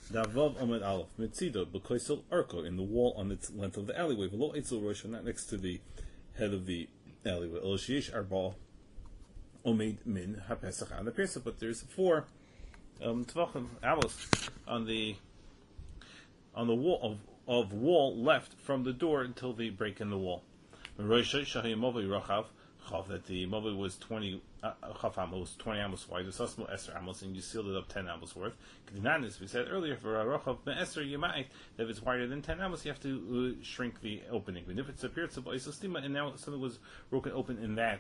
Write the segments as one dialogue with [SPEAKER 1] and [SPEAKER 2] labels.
[SPEAKER 1] Davav Amid Aleph Mitzido Bekoisel Arko in the wall on its length of the alleyway. Velo Eitzel Rosh, not next to the head of the alleyway. Eloshish Arbal Omeid Min HaPesach on the Pesach, but there's 4 Tvachim Amos on the wall of wall left from the door until the break in the wall. Rosh Shahim Movi Rachav Chav, that the Movi was 20 Chav Amos, 20 Amos wide, the Sasmo Esther Amos, and you sealed it up 10 Amos worth. K'dinanis, we said earlier, for Rachav Ben Esther Yemait, that if it's wider than 10 Amos, you have to shrink the opening. And if it's appeared to Ba'isostima, and now something was broken open in that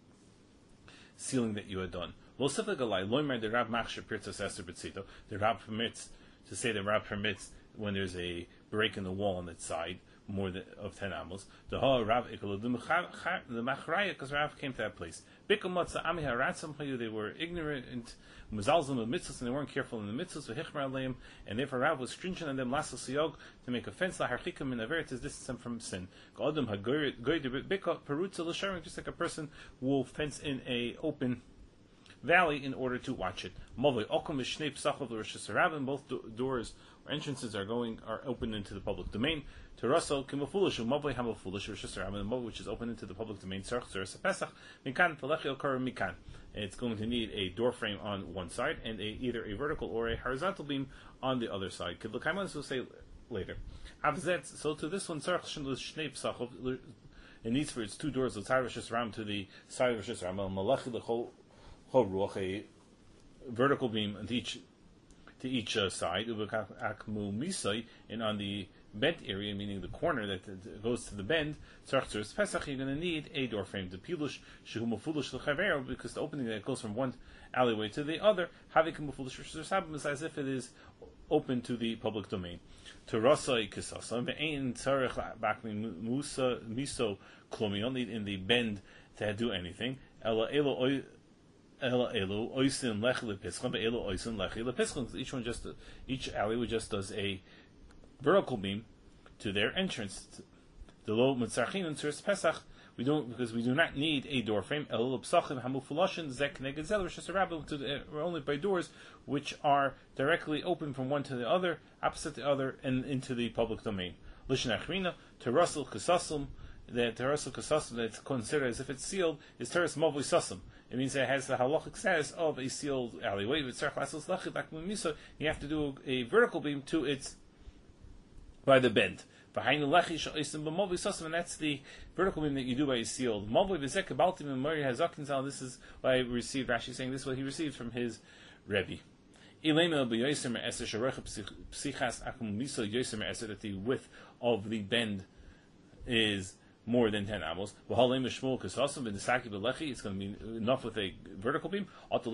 [SPEAKER 1] sealing that you had done. Lo Siflik Alai, Loimer, the Rab Machshir Pirtzas Esther B'tzito, the Rab permits, to say the Rab permits when there's a break in the wall on its side, more than of 10 amos. The Rav the Machraya, because Rav came to that place. Bikamotza Ami Haratzam, they were ignorant, Muzalzim of mitzvahs, and they weren't careful in the mitzvahs, V'hichmar Aleim, and therefore Rav was stringent on them, Lasa Siyog, to make offense, Laharchikim in Aver, to distance them from sin. G'odem HaGoyde Bika Perutza L'Sharim, just like a person will fence in a open valley in order to watch it. Mavli Okum Vishnei Psachov Rosh Hashanah, both doors or entrances are open into the public domain. To Russell, Kimafulish, Mavli Hamafulish, Rosh Hashanah, which is open into the public domain. Sarch Zeres Pesach, Mikan Pelechil Kar Mikan. It's going to need a door frame on one side and either a vertical or a horizontal beam on the other side. Kidlakaiman will say later. Avzet, so to this one, Sarch Shnei Psachov, it needs for its 2 doors, the Rosh Hashanah to the side of Rosh Hashanah, Malachi Lechol Ruach, a vertical beam to each side, and on the bent area, meaning the corner that goes to the bend, Pesach, you're going to need a door frame. The pilush shehu mafulish l'chavero, because the opening that goes from one alleyway to the other, havikim mafulish v'shasabim, is as if it is open to the public domain. To rasai kisasa ve'ein tzarech bakmi musa miso klum. You don't need in the bend to do anything. Ela elo each alleyway just does a vertical beam to their entrance. The low mitzarchin and Tzuras Pesach, we do not need a door frame. We're only by doors which are directly open from one to the other, opposite the other, and into the public domain. Lishna Achrina, Terasal Kasasum, the Terasal Kasasum that's considered as if it's sealed is Teras Mavli Sasum. It means it has the halachic status of a sealed alleyway. You have to do a vertical beam to its by the bend. And that's the vertical beam that you do by a sealed. This is what I received. Rashi saying this is what he received from his Rebbe. That the width of the bend is more than 10 amos. It's going to be enough with a vertical beam. Does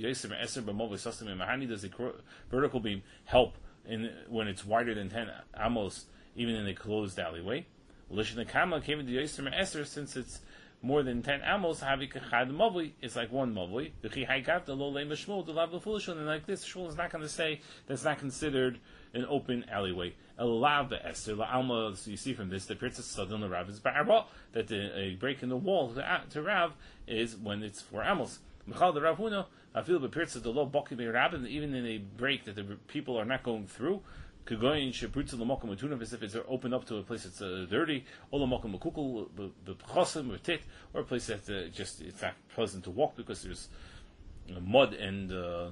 [SPEAKER 1] a vertical beam help when it's wider than 10 amos, even in a closed alleyway? Since it's more than 10 amos, it's like one mavli. And like this, Shmuel is not going to say that's not considered an open alleyway. So you see from this, the Pirtzas Sadon the Rav is ba'arba, that a break in the wall to Rav is when it's 4 amos. Michal the Rav Huna, I feel the Pirtzas the low boki be'Rabbin, even in a break that the people are not going through. Kagoyin sheprutza l'mokum utunav, as if it's open up to a place that's dirty, or l'mokum l'kukul b'chosim or tit, or a place that just it's not pleasant to walk because there's mud and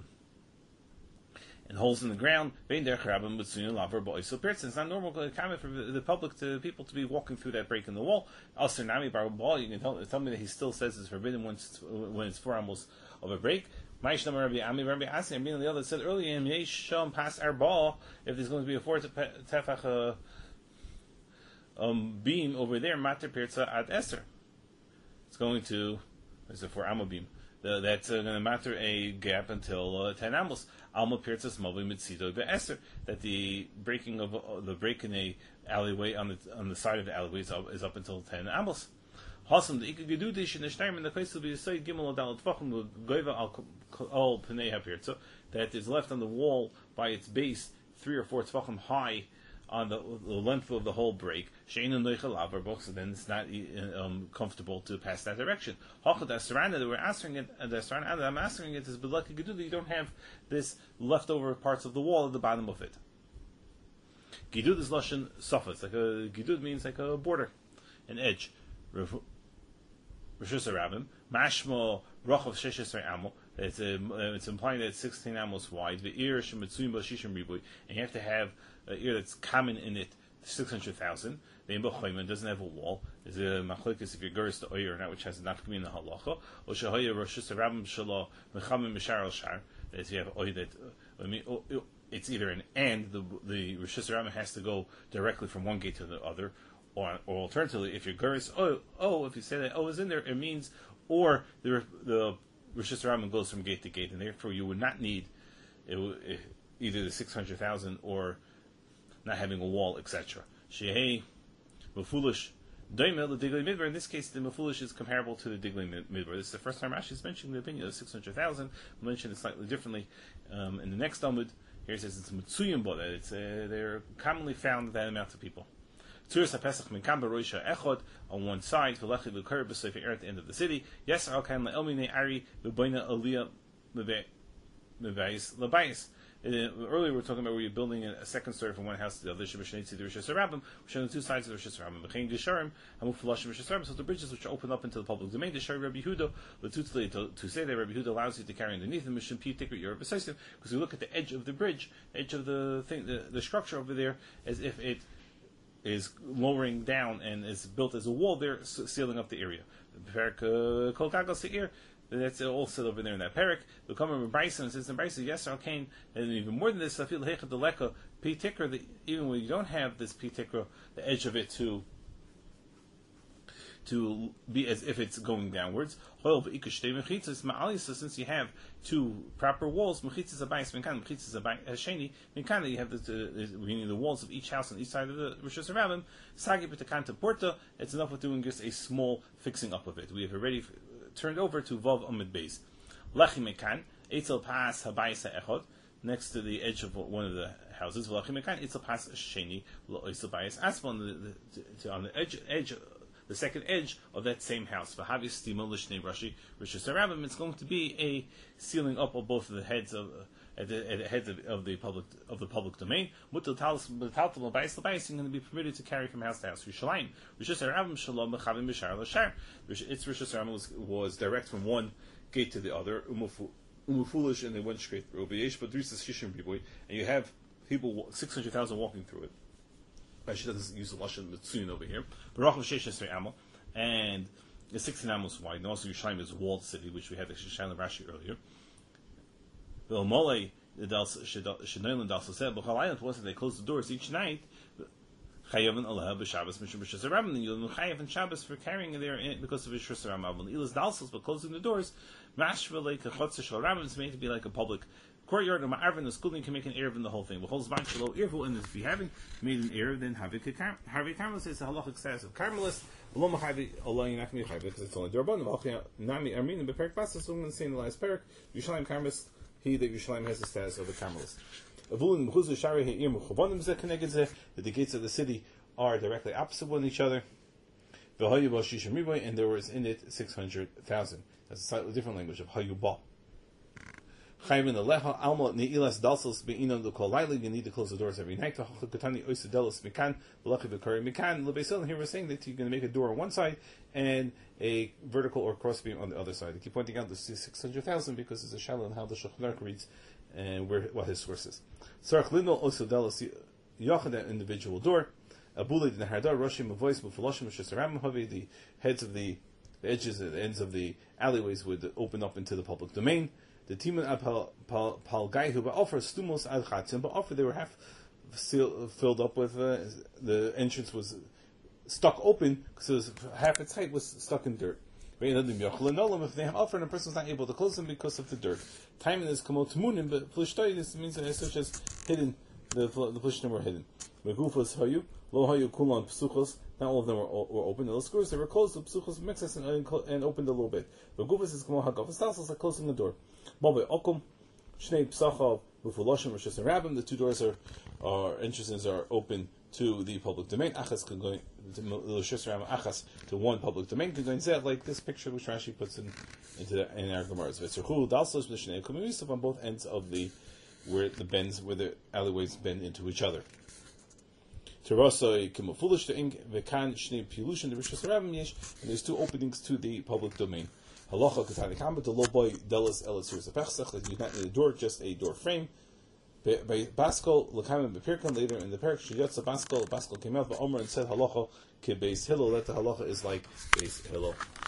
[SPEAKER 1] holes in the ground. It's not normal comment for the public, to people to be walking through that break in the wall. You can tell me that he still says it's forbidden when it's 4 amos of a break. Rabbi Asi, and the other said earlier, if there's going to be a 4 tefach beam over there, mater pirza ad eser. It's going to, it's a 4 amo beam. That's going to matter a gap until 10 amos. Alma pirtzas movi mitzido be'eser, that the break in a alleyway on the side of the alleyway is up until 10 amos. Hasam the ikagedudish in the shneim, and the place will be side gimel adal tvachim goiva al pnei hapirtza, that is left on the wall by its base 3 or 4 tvachim high on the length of the whole break. Shein and leichalav, so then it's not comfortable to pass that direction. Hachad asrana that we're answering it, and the asrana that I'm answering it is belaki gedudi. You don't have this leftover parts of the wall at the bottom of it. Gidud is lashon safa. It's like a gidud means like a border, an edge. Rishus Harabim mashmo rochav sheshes amol. It's implying that it's 16 amos wide. The ear shemitzuyim b'shishim ribui, and you have to have an ear that's common in it 600,000. The imba doesn't have a wall. Is a machlokes if you're gurs to oyer or not, which has not come in the halacha. Or shahaya Rishus Harabim shelo mechamim mishar al shar. That if you have oy that it's either an and the Rishus Harabim has to go directly from one gate to the other, or alternatively, if you're gurs if you say that is in there, it means or the Rishus Harabim goes from gate to gate, and therefore you would not need either the 600,000 or not having a wall, etc. Shehei Mefulish Doimel the Diglei Midbar. In this case, the Mefulish is comparable to the Diglei Midbar. This is the first time Rashi is mentioning the opinion of 600,000. We'll mention it slightly differently in the next Talmud. Here it says it's Mitzuyim Boda. It's they're commonly found that amount of people. Tzuras HaPesach Minkam Baroisha Echod on one side, V'lechi V'kar B'Seif at the end of the city. Yes, Al Kan LaElmine Ari V'Boina Aliyah Mebayis Labayis. Earlier we were talking about where you're building a second story from one house to the other. Shebashnei the Rishus Harabim, which are on the two sides of the Rishus Harabim. V'chein Gesharim, Hamufalashim Rishus Harabim. So the bridges which open up into the public domain. Gesharim Rabbi Yehuda, to say that Rabbi Yehuda allows you to carry underneath the Mishum Pi Tikrit Yoreh B'Seisim, because you look at the edge of the bridge, edge of the thing, the structure over there, as if it is lowering down and is built as a wall there, sealing up the area. Kol Gagos Seir. That's all said over there in that parak. The Kamar of Bryson says in Bryson, yes, Arcane, and even more than this, I feel the Hechad Deleka P Tikra, even when you don't have this P Tikra, the edge of it to be as if it's going downwards. Since you have two proper walls, you have meaning the walls of each house on each side of the Rishus Harabim. It's enough with doing just a small fixing up of it. We have already turned over to Vav Amid Beis. Lechi Mekan, Eitzel Pas Habayis Echod, next to the edge of one of the houses. Lechi Mekan, Eitzel Pas Sheni, Eitzel Bayis Aspan, on the edge, the second edge of that same house. V'havi Stima Lishnei Rashi Rishus Harabim. It's going to be a sealing up of both of the heads of the public domain. Mutal Taltal Bayis Labayis, you're going to be permitted to carry from house to house. Yerushalayim Rishus Harabim Shalom Mechavim B'Shar L'Shar. Its Rishus Harabim was direct from one gate to the other. Umufulish, and they went straight through. But Drisas Shishim Biboy, and you have people 600,000 walking through it. Rashi doesn't use the lashon Mitzuyin over here. Baruch Sheshes Amel, and the 16 amos wide. And also Yerushalayim is a walled city, which we had the Shishayim of Rashi earlier. The Omole Shenoilan Dalsa said, but Halayim wasn't they closed the doors each night. Chayavin Allah b'Shabbos Mishum Rishus Harabim. And you'll Chayav and Shabbos for carrying it there because of Rishus Harabim. Ilas Dalsas, but closing the doors. Mashva like a Chotzer Shel Harabim is made to be like a public courtyard. And Ma'arvin the schooling can make an erev in the whole thing. But holds Zman Shelo Irvu, and if you haven't made an erev, then Harvey Carmelis is the halachic status of Carmelis. Lo Machavi Allah Yinach Michavi, because it's only Dorban. Nami Armin Beperek Basas. So I'm going to say in the last parak, Yerushalayim Carmelis. He that Yerushalayim has the status of a Carmelis. That the gates of the city are directly opposite one each other. And there was in it 600,000. That's a slightly different language of Hayubah. You need to close the doors every night. Here we're saying that you're going to make a door on one side and a vertical or cross beam on the other side. I keep pointing out this is 600,000 because it's a shallow and how the Shulchan Aruch reads and what his source is. Individual door. The heads of the edges, the ends of the alleyways would open up into the public domain. The Timun Palgaihu Ba'offer Stumos Ad Chatzim Ba'offer, they were half filled up with the entrance was stuck open because it was half its height was stuck in dirt. If they have offer and a person is not able to close them because of the dirt. Timing is kamot munim, but flishtoy, this means that it's such as hidden, the flishtim were hidden. Megufos hayu, lo hayu kulon psuchos, not all of them were open. The screws they were closed, the psuchos mixes and opened a little bit. Megufos is kamot hagafos talsos, like closing the door. Mobe okum, shnei psachov, ufoloshim, rishus and rabbim, the two doors are entrances are open to the public domain. Achas can go to one public domain. Can go like this picture which Rashi puts in our Gemaras. On both ends of where the alleyways bend into each other. Terasoi Kimafulish the ink Vekan Shnei Pilushin the Rishas Rabbim Yesh, and there's two openings to the public domain. Halacha Katani Kamba the Loboy Delas Elisir Zapechsach, that you not need a door, just a door frame. By Baskal Lakaim Bepirkan later in the Perik Shiyatza Baskal came out the Omer and said Halacha Ke Beis Hillel, that the Halacha is like Beis Hillel.